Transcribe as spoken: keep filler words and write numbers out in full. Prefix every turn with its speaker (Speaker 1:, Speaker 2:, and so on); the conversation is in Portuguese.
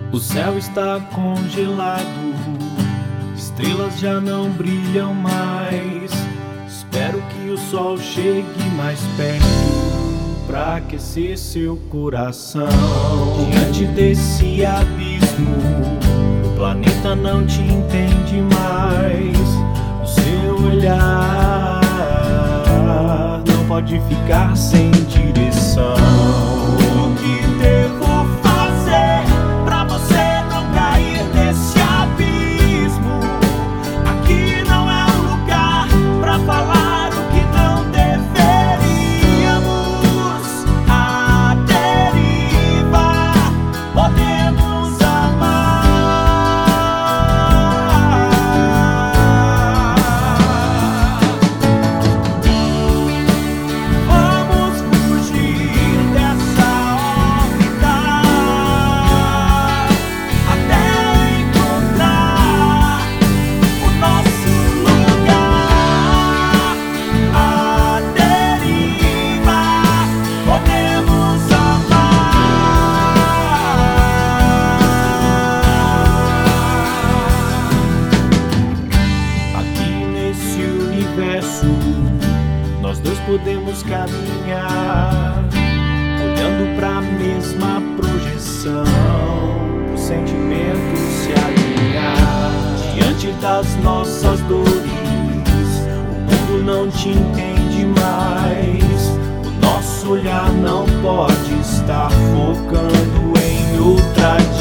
Speaker 1: O céu está congelado, estrelas já não brilham mais. Espero que o sol chegue mais perto pra aquecer seu coração. Diante desse abismo, o planeta não te entende mais. O seu olhar não pode ficar sem direção. O que devo fazer pra você não cair nesse abismo? Aqui não é um lugar pra falar o que não deveríamos. A deriva, podemos amar. Vamos fugir dessa órbita até encontrar o nosso lugar. A deriva, podemos amar. Aqui nesse universo, nós dois podemos caminhar, olhando pra mesma projeção, o sentimento se alinhar. Diante das nossas dores, o mundo não te entende mais. O nosso olhar não pode estar focando em outra